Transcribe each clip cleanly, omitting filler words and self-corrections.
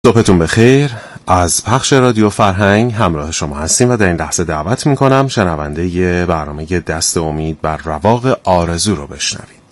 صبحتون بخیر. از پخش رادیو فرهنگ همراه شما هستیم و در این لحظه دعوت میکنم شنونده برنامه دست امید بر رواق آرزو رو بشنوید.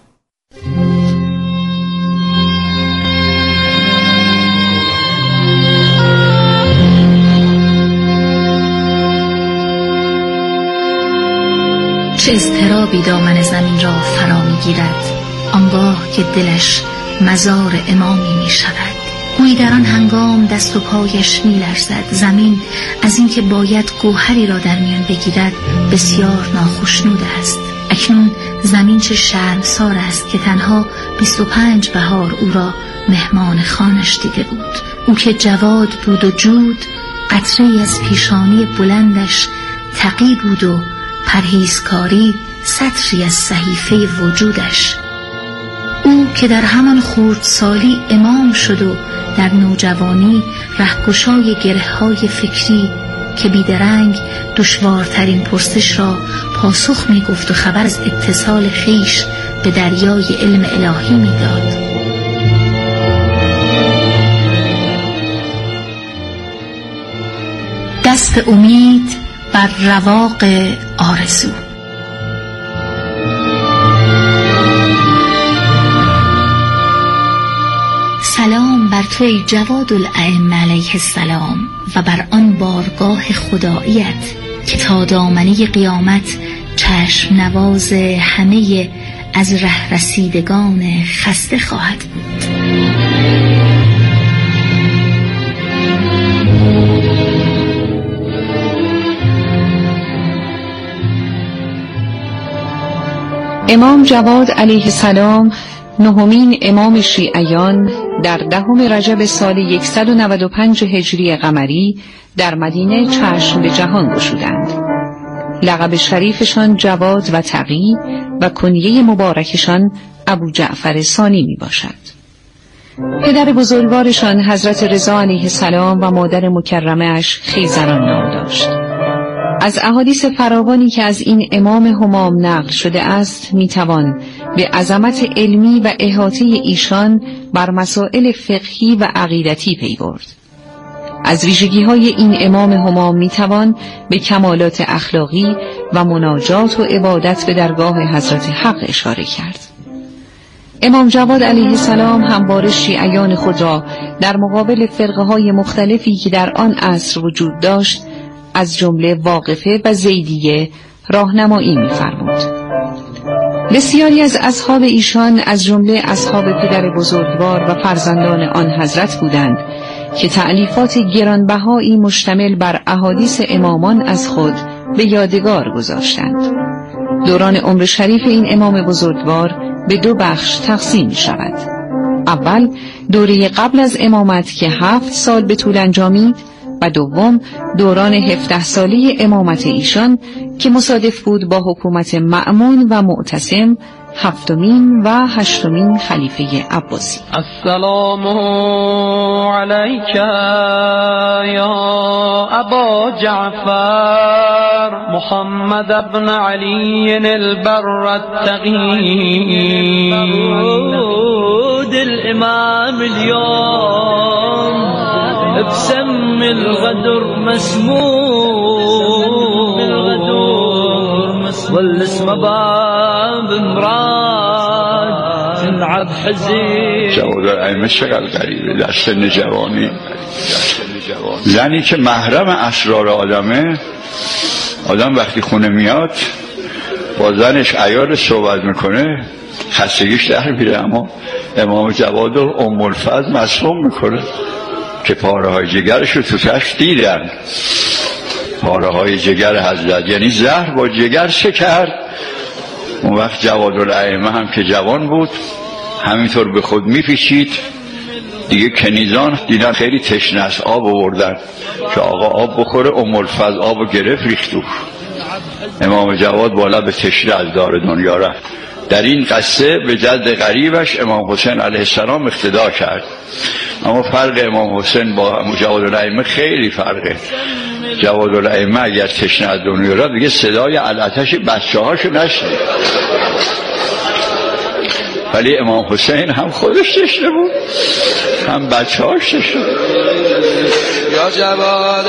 چه اضطرابی دامن زمین را فرا میگیرد آنگاه که دلش مزار امامی می شود. گویی در آن هنگام دست و پایش می لرزد. زمین از اینکه باید گوهری را در میان بگیرد بسیار ناخشنود است. اکنون زمین چه شرمسار است که تنها 25 بهار او را مهمان خانش دیده بود. او که جواد بود و جود، قطره‌ای از پیشانی بلندش تقی بود و پرهیزکاری سطری از صحیفه وجودش. او که در همان خردسالی امام شد و در نوجوانی رهگشای گره‌های فکری که بیدرنگ دشوارترین پرسش را پاسخ می گفت و خبر از اتصال خویش به دریای علم الهی می داد. دست امید بر رواق آرزو. سلام بر تو ای جواد الائمه علیه السلام و بر آن بارگاه خداییت که تا دامنه قیامت چشم نواز همه از ره رسیدگان خسته خواهد بود. امام جواد علیه السلام نهمین امام شیعیان در 10 رجب سال 195 هجری قمری در مدینه چشم به جهان گشودند. لقب شریفشان جواد و تقی و کنیه مبارکشان ابو جعفر ثانی می باشد. پدر بزرگوارشان حضرت رضا علیه السلام و مادر مکرمه اش خیزران نام داشت. از احادیث فراوانی که از این امام همام نقل شده است میتوان به عظمت علمی و احاطه ایشان بر مسائل فقهی و عقیدتی پی برد. از ویژگی‌های این امام همام میتوان به کمالات اخلاقی و مناجات و عبادت به درگاه حضرت حق اشاره کرد. امام جواد علیه السلام همواره شیعیان خود را در مقابل فرقه‌های مختلفی که در آن عصر وجود داشت از جمله واقفه و زیدیه راهنمایی می‌فرمود. بسیاری از اصحاب ایشان از جمله اصحاب پدر بزرگوار و فرزندان آن حضرت بودند که تألیفات گرانبهایی مشتمل بر احادیث امامان از خود به یادگار گذاشتند. دوران عمر شریف این امام بزرگوار به 2 بخش تقسیم می‌شود. اول دوره قبل از امامت که 7 سال به طول انجامید و دوم دوران 17 ساله امامت ایشان که مصادف بود با حکومت مأمون و معتصم 7مین و 8مین خلیفه عباسی. السلام علیک یا ابا جعفر محمد ابن علی البر التقی الامام اليوم بسم الغدر مسموم والاسم باب مراد تنعب حزين. جواد الائمه چقدر غریبه در سن جوانی. زنی که محرم اسرار آدمه، آدم وقتی خونه میاد با زنش عیار صحبت میکنه خستگیش در میره، اما امام جواد رو ام الفضل مصموم میکنه که پاره های جگرش رو تو کشف دیدن. پاره های جگر حضرت یعنی زهر با جگر شکر. اون وقت جواد الائمه هم که جوان بود همینطور به خود میپیچید دیگه. کنیزان دیدن خیلی تشنه است، آب آوردن که آقا آب بخوره. ام الفضل آب و گرفت ریخت. امام جواد بالا به تشنه از دار دنیا رفت. در این قصه به جد غریبش امام حسین علیه السلام اقتدا کرد. اما فرق امام حسین با جواد الائمه خیلی فرقه. جواد الائمه اگر تشنه از دنیا رفت دیگه صدای العطش بچه هاشو نشنید. ولی امام حسین هم خودش تشنه بود، هم بچه هاش تشنه بود. یا جواد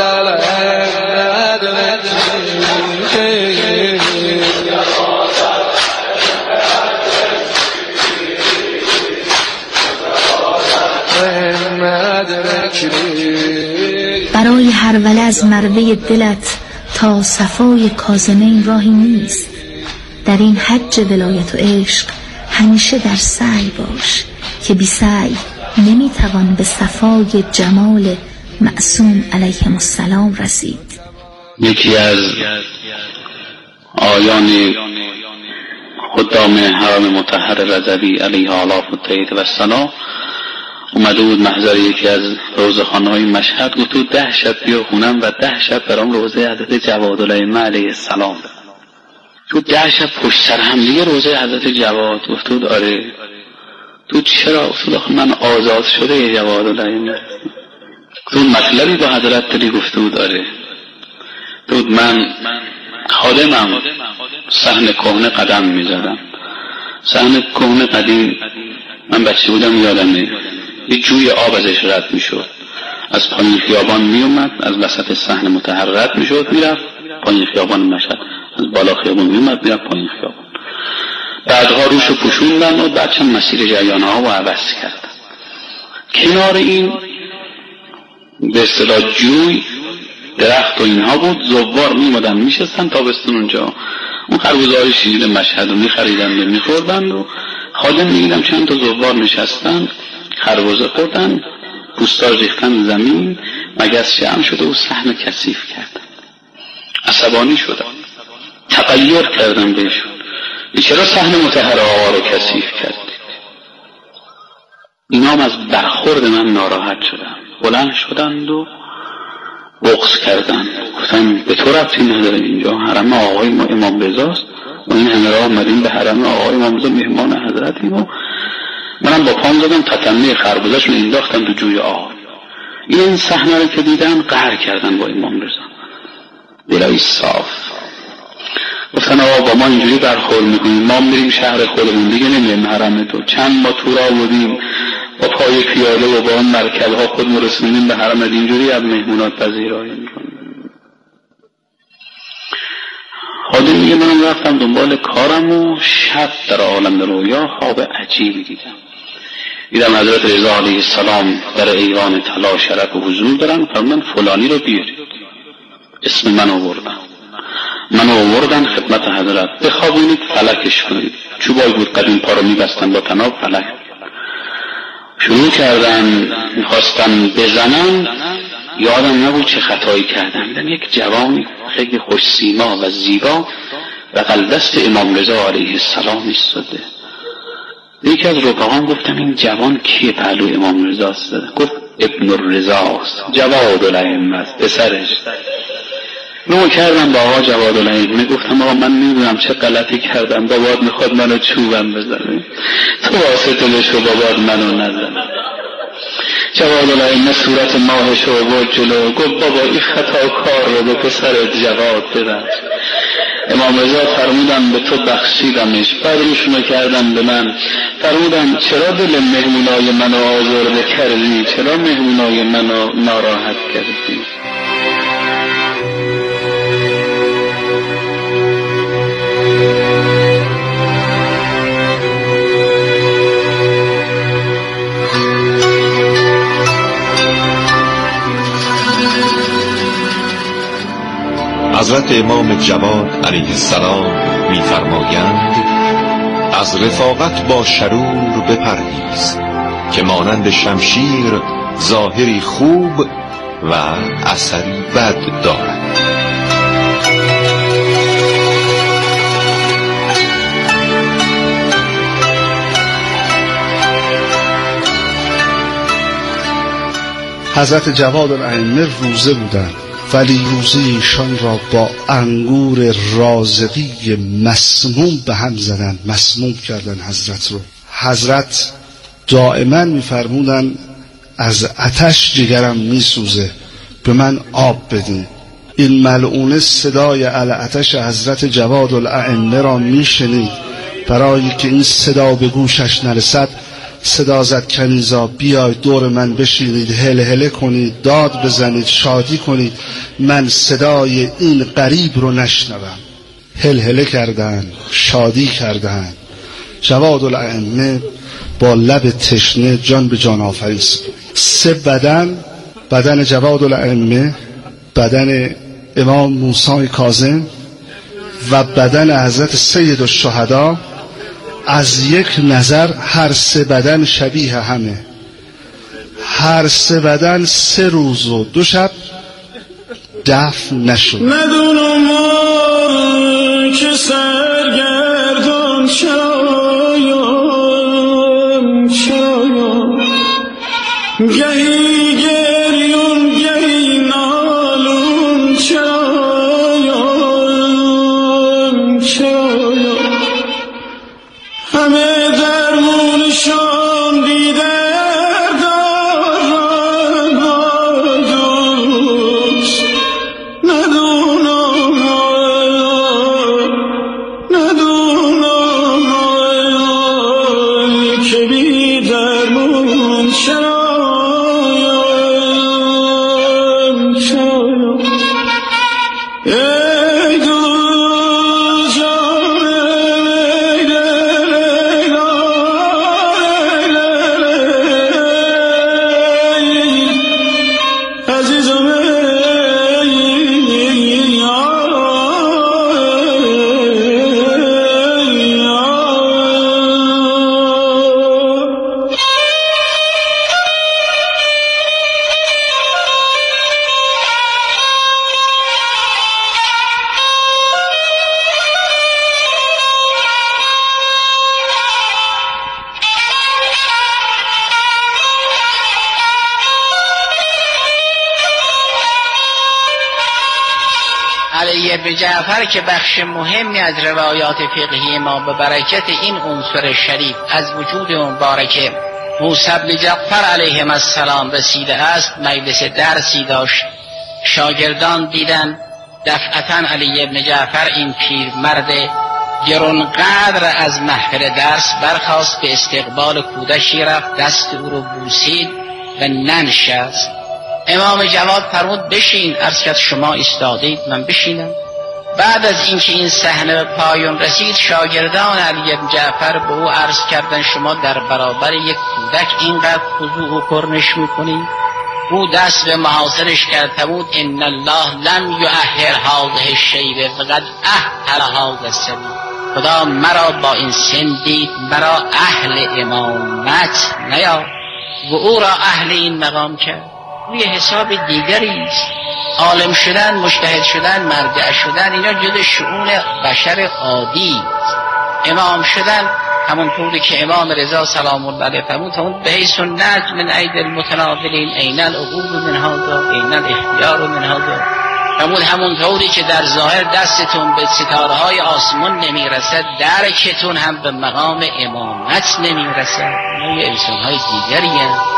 برای هر وله از مروه دلت تا صفای کاظمین راهی نیست. در این حج ولایت و عشق همیشه در سعی باش که بی سعی نمیتوان به صفای جمال معصوم علیهم السلام رسید. یکی از آیان خدام حرم مطهر رضوی علیه آلاف الطیب و ثنا اومده بود محضر یکی از روزخانه‌های مشهد، گفت تو 10 شب بیا خونم و 10 شب برام روزه حضرت جوادالائمه علیه السلام بخون. تو 10 شب پشت سر هم دیگه روزه حضرت جواد. گفت آره. تو چرا؟ گفت من آزاد شده جوادالائمه. تو مطلبی با حضرت داری؟ گفت آره. تو من خادمم صحن کهنه قدم میزدم. صحن کهنه قدیم من بچه بودم یادمه یه جوی آب ازش رد میشد، از پایین خیابان میومد، از وسط صحن مطهر رد میشد میرفت پایین خیابان مشهد، از بالا خیابان میومد میرفت پایین خیابان. بعدها روشو پوشوندن و بعد چند مسیر جریانه ها رو عوض کردن. کنار این به اصطلاح جوی درخت و اینها بود، زوار میمدن میشستن تابستون اونجا، اون خربزه‌های شیر مشهد رو میخریدن و میخوردن و خادم میگیدم چند تا زوار نشستن خربزه خوردن، پوستاش ریختن زمین، مگس جمع شده و صحن کثیف کردن. عصبانی شدم، تغییر کردم بهشون، چرا صحن مطهر آقا رو کثیف کردید؟ اینا هم از برخورد من ناراحت شدن، بلند شدند و بغض کردن. گفتم به تو ربطی نداره، اینجا حرم آقای ما امام رضاست و این همه راه آمدیم به حرم آقای امام رضا مهمان حضرتیم و منم با پام زدم تتمه خربزه‌شو انداختم تو جوی آب. این صحنه رو که دیدن قهر کردن با امام رضا. دلای صاف گفتن آقا با ما اینجوری برخورد میکنیم، ما میریم شهر خودمون دیگه نمیریم حرم تو. چند ما تو راه بودیم با پای پیاده و با اون مرکب‌ها خودمون رسوندیم به حرم، اینجوری از مهمونات پذیرایی میکنیم. خادم میگه منم رفتم دنبال کارم و شب در عالم رویا خواب عجیبی دیدم حضرت رضا علیه السلام در ایوان طلا شرف و حضور دارن، فرمودن فلانی رو بیارید. اسم من آوردن خدمت حضرت، بخوابونید فلکش کنید. چوبای بود قدیم پا رو میبستن با طناب فلک. شروع کردن میخواستن بزنن، یادم نبود چه خطایی کردن. دیدم یک جوانی خیلی خوش سیما و زیبا بغل دست امام رضا علیه السلام ایستاده. یکی از رفقام گفتم این جوان کیه پهلوی امام رضا ایستاده؟ گفت ابن الرضاست، جوادالائمه است، پسرش. رو کردم با آقا جوادالائمه، گفتم آقا من نمیدونم چه غلطی کردم، بابات میخواد منو چوبم بزنه، تو واسطه بشو بابات منو نزنه. جوادالائمه صورت ماهش رو بود جلو، گفت بابا این خطا کار رو به پسرت جواد ببخش. امام رضا فرمودن به تو بخشیدمش، بعد روشونو کردن به من، فرمودن چرا دل مهمونای منو آزرده کردی، چرا مهمونای منو ناراحت کردی؟ حضرت امام جواد علیه السلام می‌فرمایند از رفاقت با شرور بپرهیز که مانند شمشیر ظاهری خوب و اثری بد دارد. حضرت جوادالائمه روزه بودند، ولی روزه ایشان را با انگور رازقی مسموم به هم زدن، مسموم کردن حضرت رو. حضرت دائما می‌فرمودن از آتش جگرم میسوزه، به من آب بدین. این ملعونه صدای آتش حضرت جوادالائمه را میشنید برای که این صدا به گوشش نرسد صدا زد کنیزا بیاید دور من بشینید، هلهله کنید، داد بزنید، شادی کنید، من صدای این غریب رو نشنوم. هلهله کردن، شادی کردن. جواد الائمه با لب تشنه جان به جان آفرین سپرید. 3 بدن جواد الائمه، بدن امام موسی کاظم و بدن حضرت سید الشهدا، از یک نظر هر 3 بدن شبیه همه. هر 3 بدن 3 روز و 2 شب دفن نشد. ندونم که سرگردان شایم گهی گریون گهی نالون چرایم همه درمونشان بیدر دارم دوست ندونم که بیدرمون علی بن جعفر که بخش مهمی از روایات فقهی ما به برکت این عنصر شریف از وجود مبارک موسی بن جعفر علیه السلام رسیده است، مجلس درسی داشت. شاگردان دیدن دفعتاً علی بن جعفر این پیرمرد گرانقدر از محفل درس برخاست، به استقبال کودکی رفت، دست او رو بوسید و ننشست. امام جواد فرمود بشین. عرض کرد شما ایستادید من بشینم. بعد از اینکه این صحنه به پایان رسید، شاگردان علی بن جعفر به او عرض کردند شما در برابر یک کودک اینقدر خضوع و کرنش میکنید؟ او دست به محاصرش کرد فرمود ان الله لم یؤهل هذه الشیبه فقد اهل هذا السبیل. خدا مرا با این سن دید، مرا اهل امامت نیافت و او را اهل این مقام کرد. روی حساب دیگری است. عالم شدن، مجتهد شدن، مرجع شدن، اینا جز شؤون بشر عادی است. امام شدن همونطوری که امام رضا سلام الله علیه فرمود به حیث النجم من اید المتناولین این العقول من هذا این الاختیار من هذا. فرمود همونطوری که در ظاهر دستتون به ستاره های آسمان نمیرسد، درکتون هم به مقام امامت نمیرسد. اینا یه انسان های دیگری هست.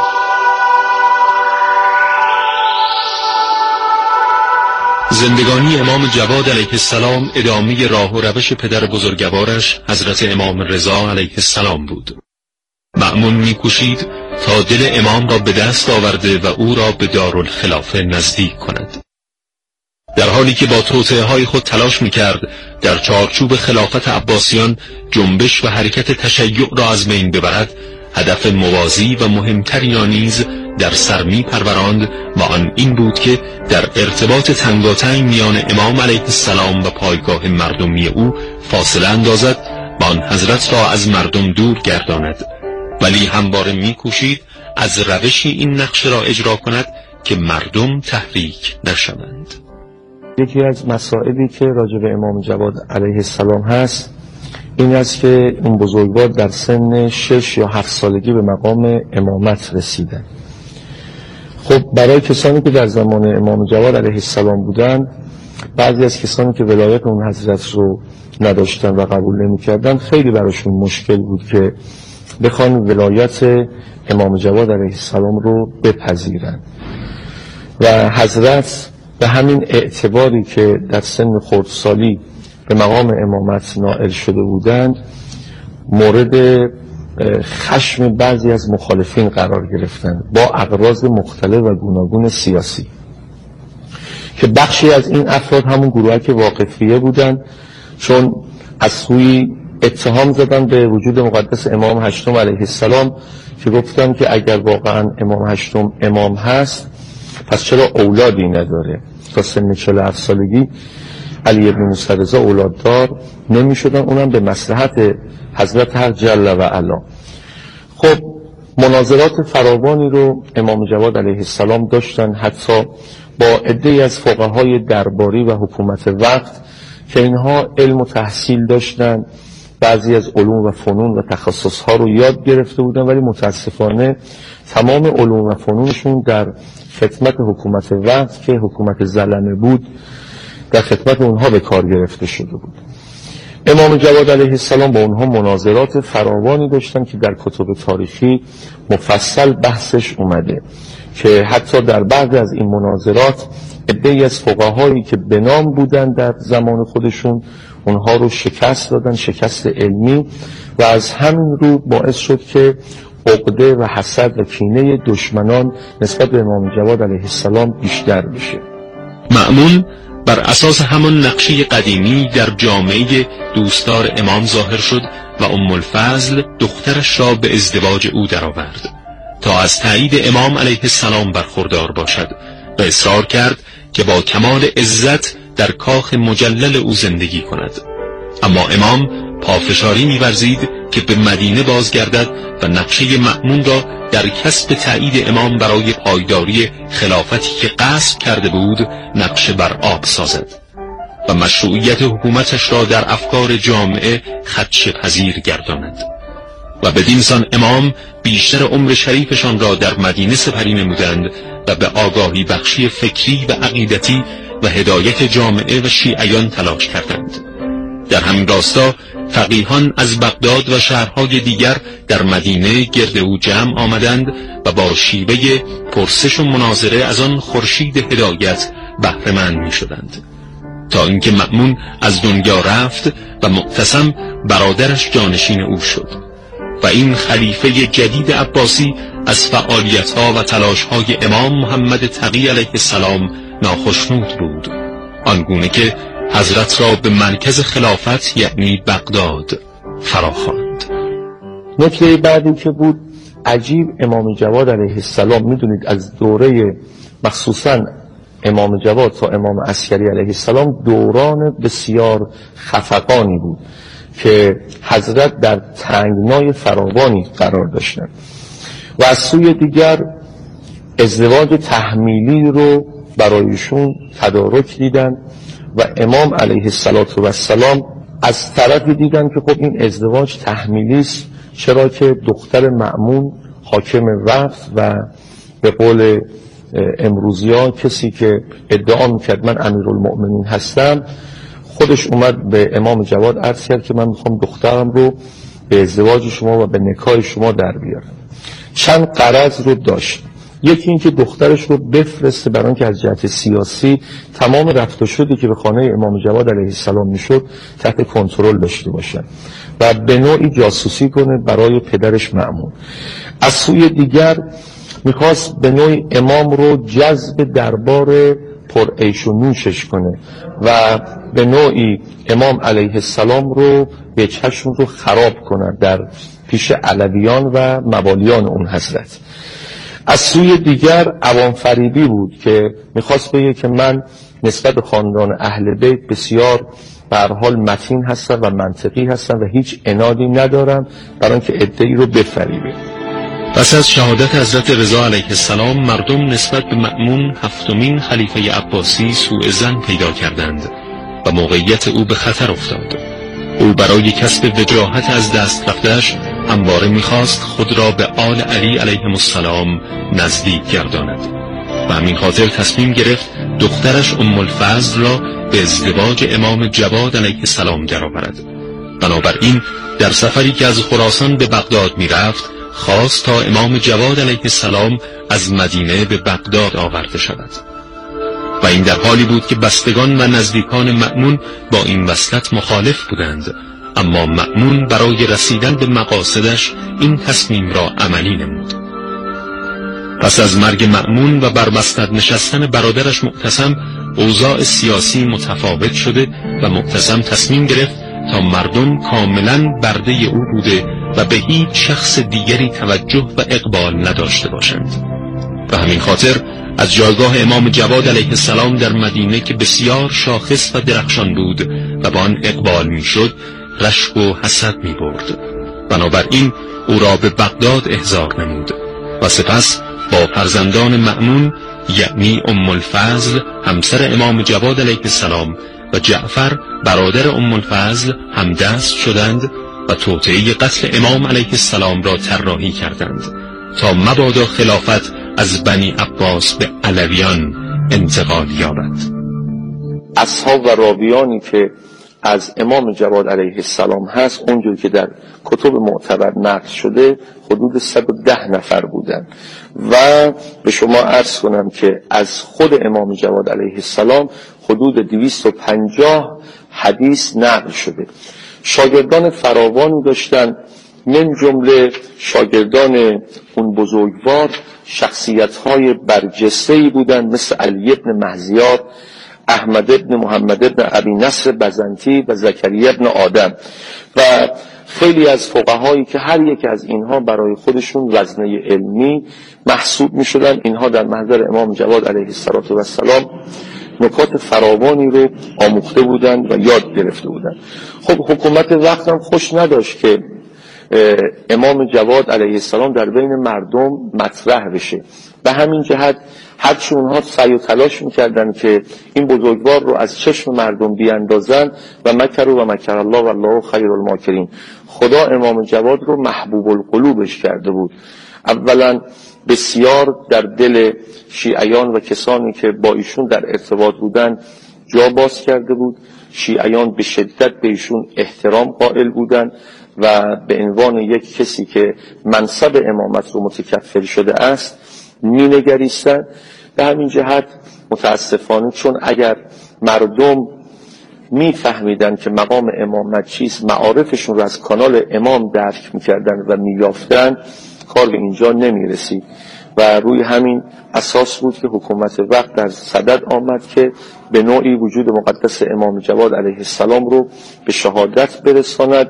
زندگانی امام جواد علیه السلام ادامه راه و روش پدر بزرگوارش حضرت امام رضا علیه السلام بود. مأمون می‌کوشید تا دل امام را به دست آورده و او را به دارالخلافه نزدیک کند. در حالی که با توطئه‌های خود تلاش می‌کرد در چارچوب خلافت عباسیان جنبش و حرکت تشیع را از بین ببرد، هدف موازی و مهمتری را نیز در سر می پروراند و آن این بود که در ارتباط تنگاتنگ میان امام علیه السلام و پایگاه مردمی او فاصله اندازد و آن حضرت را از مردم دور گرداند، ولی همواره می کوشید از روشی این نقش را اجرا کند که مردم تحریک نشوند. یکی از مسائلی که راجع به امام جواد علیه السلام هست این است که این بزرگوار در سن 6 یا 7 سالگی به مقام امامت رسیدن. خب برای کسانی که در زمان امام جواد علیه السلام بودند، بعضی از کسانی که ولایت اون حضرت رو نداشتن و قبول نمی کردن، خیلی براشون مشکل بود که بخوان ولایت امام جواد علیه السلام رو بپذیرن و حضرت به همین اعتباری که در سن خردسالی به مقام امامت نائل شده بودند، مورد خشم بعضی از مخالفین قرار گرفتند با اغراض مختلف و گوناگون سیاسی، که بخشی از این افراد همون گروهی که واقفیه بودند، چون از سوی اتهام زدن به وجود مقدس امام هشتم علیه السلام که گفتن که اگر واقعا امام هشتم امام هست پس چرا اولادی نداره؟ تا سن 47 سالگی علی ابن موسی رضا اولاددار نمی شدن، اونم به مصلحت حضرت حق جل و علا. خب مناظرات فراوانی رو امام جواد علیه السلام داشتن، حتی با عده‌ای از فقهای درباری و حکومت وقت که اینها علم و تحصیل داشتن، بعضی از علوم و فنون و تخصصها رو یاد گرفته بودن، ولی متاسفانه تمام علوم و فنونشون در خدمت حکومت وقت که حکومت ظلمه بود در خدمت اونها به کار گرفته شده بود. امام جواد علیه السلام با اونها مناظرات فراوانی داشتن که در کتب تاریخی مفصل بحثش اومده، که حتی در بعض از این مناظرات عده‌ای از فقهایی که به نام بودن در زمان خودشون اونها رو شکست دادن، شکست علمی، و از همین رو باعث شد که عقده و حسد و کینه دشمنان نسبت به امام جواد علیه السلام بیشتر بشه. مأمون بر اساس همان نقشه قدیمی در جامعه دوستدار امام ظاهر شد و ام الفضل دخترش را به ازدواج او درآورد تا از تایید امام علیه السلام برخوردار باشد و اصرار کرد که با کمال عزت در کاخ مجلل او زندگی کند. اما امام پافشاری می‌ورزید که به مدینه بازگردد و نقشه مأمون را در کسب تایید امام برای پایداری خلافتی که قصد کرده بود نقشه بر آب سازد و مشروعیت حکومتش را در افکار جامعه خدشه‌پذیر گرداند. و بدین سان امام بیشتر عمر شریفشان را در مدینه سپری نمودند و به آگاهی بخشی فکری و عقیدتی و هدایت جامعه و شیعیان تلاش کردند. در همین راستا فقیهان از بغداد و شهرهای دیگر در مدینه گرد او جمع آمدند و با شیوه پرسش و مناظره از آن خورشید هدایت بهره مند می شدند، تا اینکه مأمون از دنیا رفت و معتصم برادرش جانشین او شد و این خلیفه جدید عباسی از فعالیت‌ها و تلاش‌های امام محمد تقی علیه السلام ناخشنود بود، آنگونه که حضرت را به مرکز خلافت یعنی بغداد فراخواند. نکته بعدی که بود عجیب، امام جواد علیه السلام میدونید از دوره مخصوصا امام جواد تا امام عسکری علیه السلام دوران بسیار خفقانی بود که حضرت در تنگنای فراوانی قرار داشتند و از سوی دیگر ازدواج تحمیلی رو برایشون تدارک دیدن و امام علیه السلام از طرفی دیدن که خب این ازدواج تحمیلی است، چرا که دختر مأمون حاکم وقت و به قول امروزی‌ها کسی که ادعا می‌کرد من امیرالمؤمنین هستم خودش اومد به امام جواد عرض کرد که من میخوام دخترم رو به ازدواج شما و به نکاح شما در بیارم. چند غرض رو داشت. یکی این که دخترش رو بفرسته برای اینکه از جهت سیاسی تمام رفت و شدی که به خانه امام جواد علیه السلام میشد تحت کنترل داشته باشن و به نوعی جاسوسی کنه برای پدرش مأمون. از سوی دیگر میخواست به نوعی امام رو جذب دربار پر عیش و نوشش کنه و به نوعی امام علیه السلام رو به چشم رو خراب کنه در پیش علویان و موالیان اون حضرت. از سوی دیگر عوام فریبی بود که میخواست بگه که من نسبت به خاندان اهل بیت بسیار به هر حال متین هستم و منطقی هستم و هیچ عنادی ندارم برای اینکه عده‌ای رو بفریبه. پس از شهادت حضرت رضا علیه السلام مردم نسبت به مأمون هفتمین خلیفه عباسی سوء ظن پیدا کردند و موقعیت او به خطر افتاد. او برای کسب وجاهت از دست رفته‌اش همواره می‌خواست خود را به آل علی علیهم السلام نزدیک گرداند و همین خاطر تصمیم گرفت دخترش ام الفضل را به ازدواج امام جواد علیه السلام درآورد. بنابراین در سفری که از خراسان به بغداد می‌رفت خواست تا امام جواد علیه السلام از مدینه به بغداد آورده شود و این در حالی بود که بستگان و نزدیکان مأمون با این وصلت مخالف بودند، اما مأمون برای رسیدن به مقاصدش این تصمیم را عملی نمود. پس از مرگ مأمون و بر مسند نشستن برادرش معتصم، اوضاع سیاسی متفاوت شده و معتصم تصمیم گرفت تا مردم کاملا برده او بوده و به هیچ شخص دیگری توجه و اقبال نداشته باشند. و همین خاطر از جایگاه امام جواد علیه السلام در مدینه که بسیار شاخص و درخشان بود و با آن اقبال میشد، رشک و حسد می برد. بنابراین او را به بغداد احضار نمود و سپس با فرزندان مأمون یعنی ام الفضل همسر امام جواد علیه السلام و جعفر برادر ام الفضل همدست شدند و توطئه قتل امام علیه السلام را طراحی کردند تا مبادا خلافت از بنی عباس به علویان انتقال یابد. اصحاب و راویانی که از امام جواد علیه السلام هست، اونجور که در کتب معتبر نقل شده، حدود 110 نفر بودن و به شما عرض کنم که از خود امام جواد علیه السلام حدود 250 حدیث نقل شده. شاگردان فراوانی داشتن، من جمله شاگردان اون بزرگوار شخصیت‌های برجسته‌ای بودند مثل علی ابن مهزیار، احمد ابن محمد ابن ابی نصر بزنطی و زکریا ابن آدم و خیلی از فقهایی که هر یک از اینها برای خودشون وزنه علمی محسوب می شدن. اینها در محضر امام جواد علیه السلام نکات فراوانی رو آموخته بودند و یاد گرفته بودند. خب حکومت وقت هم خوش نداشت که امام جواد علیه السلام در بین مردم مطرح بشه. به همین جهت هرچی اونها سعی و تلاش میکردن که این بزرگوار رو از چشم مردم بیاندازن و مکر و مکر الله و الله خیر الماکرین. خدا امام جواد رو محبوب القلوبش کرده بود. اولا بسیار در دل شیعیان و کسانی که با ایشون در ارتباط بودن جا باز کرده بود. شیعیان به شدت به ایشون احترام قائل بودن و به عنوان یک کسی که منصب امامت رو متکفل شده است مینگریستن. به همین جهت متاسفانه چون اگر مردم میفهمیدن که مقام امامت چیست، معارفشون رو از کانال امام درک میکردن و میافتن، کار به اینجا نمیرسید و روی همین اساس بود که حکومت وقت در صدد آمد که به نوعی وجود مقدس امام جواد علیه السلام رو به شهادت برساند.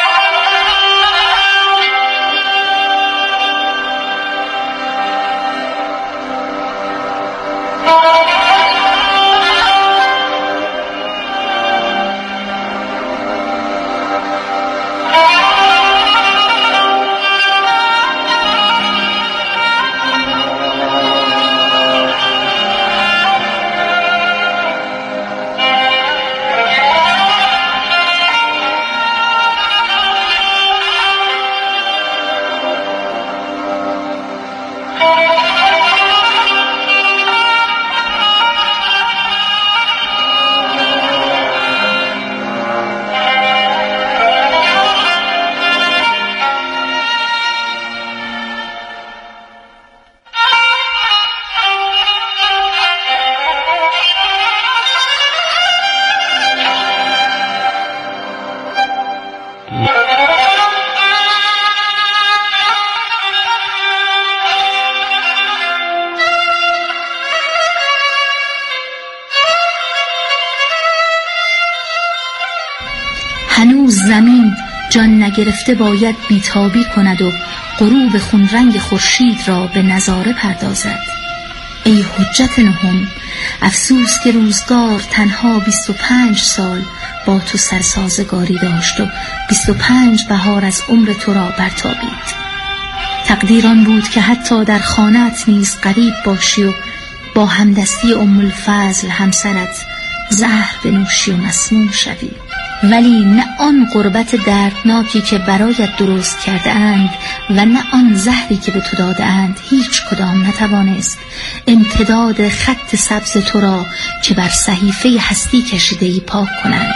هنوز زمین جان نگرفته باید بیتابی کند و غروب خونرنگ خورشید را به نظاره پردازد. ای حجت نهم، افسوس که روزگار تنها 25 سال با تو سرسازگاری داشت و 25 بهار از عمر تو را برتابید. تقدیر آن بود که حتی در خانه‌ات نیز غریب باشی و با همدستی ام الفضل همسرت زهر بنوشی و مسموم شوی. ولی نه آن غربت دردناکی که برایت درست کرده اند و نه آن زهری که به تو داده اند هیچ کدام نتوانست امتداد خط سبز تو را که بر صحیفه هستی کشیده‌ای پاک کنند.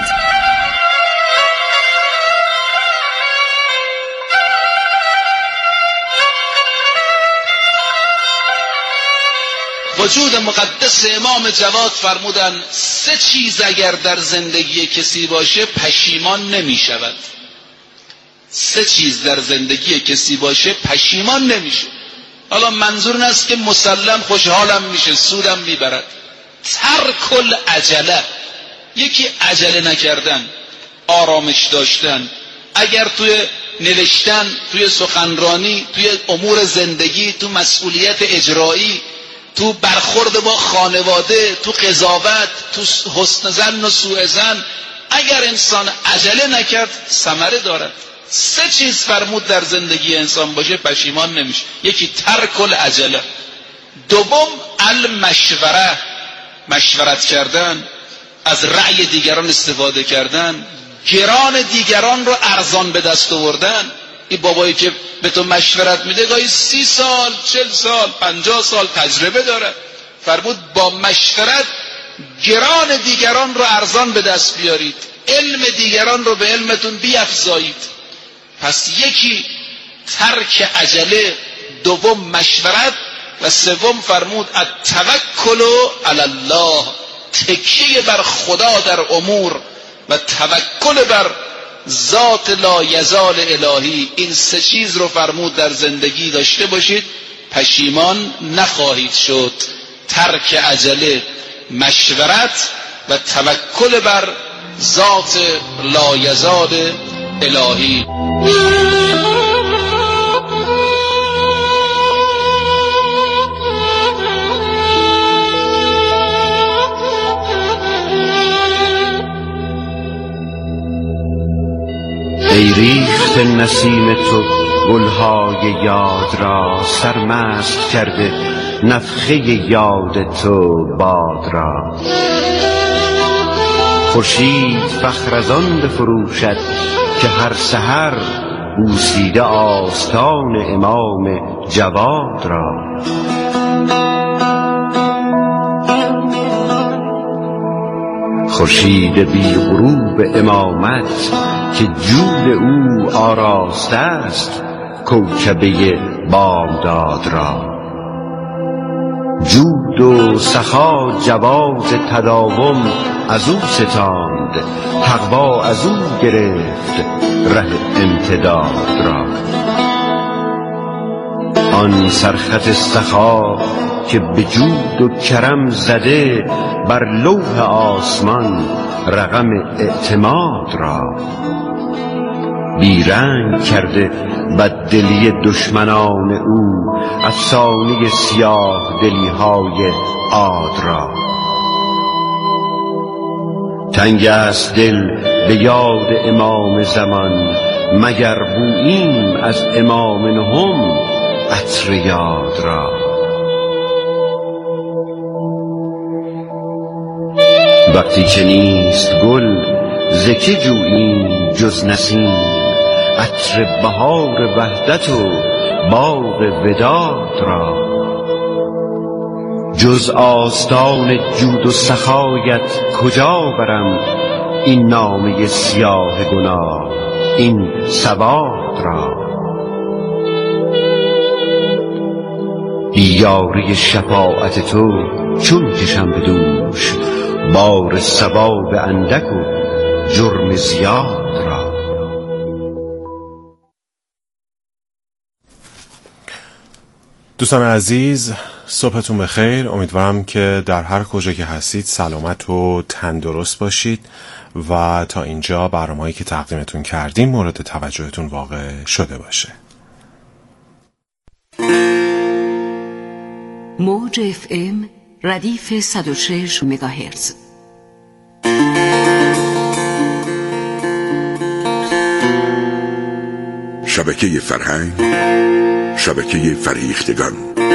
وجود مقدس امام جواد فرمودن 3 چیز اگر در زندگی کسی باشه پشیمان نمی شود. 3 چیز در زندگی کسی باشه پشیمان نمیشه. حالا منظور این است که مسلم خوشحالم میشه، سودم میبرد. ترک العجله، یکی عجله نکردن، آرامش داشتن. اگر توی نوشتن، توی سخنرانی، توی امور زندگی، تو مسئولیت اجرایی، تو برخورد با خانواده، تو قضاوت، تو حسن ظن و سوء ظن، اگر انسان عجله نکرد ثمره دارد. 3 چیز فرمود در زندگی انسان باشه پشیمان نمیشه. یکی ترک العجله، دوم المشوره، مشورت کردن، از رأی دیگران استفاده کردن، گران دیگران رو ارزان به دست آوردن. این بابایی که به تو مشورت میده گاهی 30 سال، 40 سال، 50 سال تجربه داره. فرمود با مشورت گران دیگران رو ارزان به دست بیارید، علم دیگران رو به علمتون بیفزایید. پس یکی ترک عجله، دوم مشورت، و سوم فرمود التوکل علی الله، تکیه بر خدا در امور و توکل بر ذات لا یزال الهی. این 3 چیز رو فرمود در زندگی داشته باشید پشیمان نخواهید شد. ترک عجله، مشورت و توکل بر ذات لا یزال الهی. ای ریخت نسیم تو گلهای یاد را، سرمست کرده نفخه یاد تو باد را. خورشید فخر از آن بفروشد که هر سحر بوسیده آستان امام جواد را. خورشید بی غروب امامت که جود او آراسته است کوکبه بامداد را. جود و سخا جواز تداوم از او ستاند، تقوا از او گرفت ره امتداد را. آن سرخط سخا که به جود و کرم زده بر لوح آسمان رقم اعتماد را. بیرنگ کرده بددلی دشمنان او افسانه سیاه دلیهای عاد را. تنگ است دل به یاد امام زمان، مگر بوییم از امام نهم عطر یاد را. وقتی که نیست گل ز که جوییم جز نسیم، عطر بهار وحدت و باغ وداد را. جز آستان جود و سخایت کجا برم این نامه سیاه گناه، این سواد را. یاری شفاعت تو چون کشم به دوش، بار ثواب اندک و جرم زیاد را. دوستان عزیز، صبحتون بخیر. امیدوارم که در هر کجا که هستید سلامت و تندرست باشید و تا اینجا برنامه‌ای که تقدیمتون کردیم مورد توجهتون واقع شده باشه. موج FM ردیف 106 مگاهرتز. شبکه فرهنگ، شبکه فریختگان.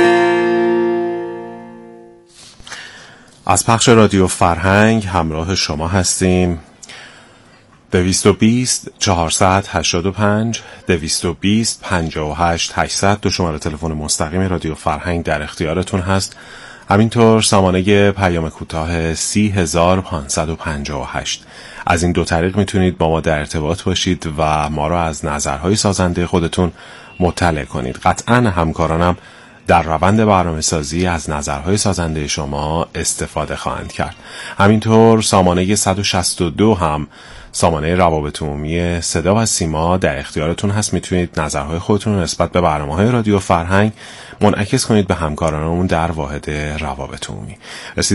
از پخش رادیو فرهنگ همراه شما هستیم. 220 485 220 58 800 دو شماره تلفن مستقیم رادیو فرهنگ در اختیارتون هست. همینطور سامانه پیام کوتاه 30558. از این 2 طریق میتونید با ما در ارتباط باشید و ما را از نظرهای سازنده خودتون مطلع کنید. قطعاً همکارانم در روند برنامه‌سازی از نظرهای سازنده شما استفاده خواهند کرد. همینطور سامانه 162 هم سامانه روابط عمومی صدا و سیما در اختیارتون هست. میتونید نظرهای خودتون رو نسبت به برنامه‌های رادیو فرهنگ منعکس کنید به همکارانمون در واحد روابط عمومی.